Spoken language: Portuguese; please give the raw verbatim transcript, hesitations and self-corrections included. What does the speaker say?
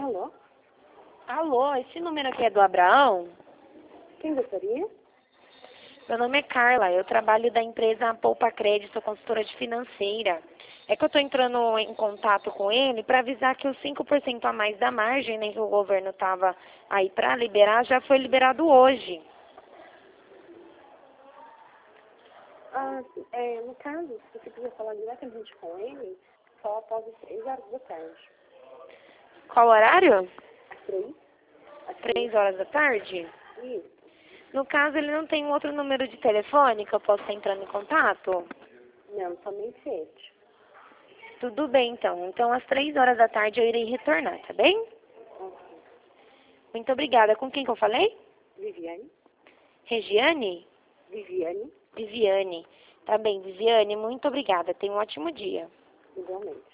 Alô? Alô, esse número aqui é do Abraão? Quem gostaria? Meu nome é Carla, eu trabalho da empresa Poupa Crédito, sou consultora de financeira. É que eu estou entrando em contato com ele para avisar que os cinco por cento a mais da margem, né, que o governo estava aí para liberar, já foi liberado hoje. Ah, é, no caso, se você quiser falar diretamente com ele, só após as três horas da tarde. Qual horário? Às três? Às Três horas da tarde? Isso. No caso, ele não tem um outro número de telefone que eu possa estar entrando em contato? Não, somente esse. Tudo bem, então. Então, às três horas da tarde eu irei retornar, tá bem? Ok. Muito obrigada. Com quem que eu falei? Viviane? Regiane? Viviane? Viviane. Tá bem, Viviane, muito obrigada. Tenha um ótimo dia. Igualmente.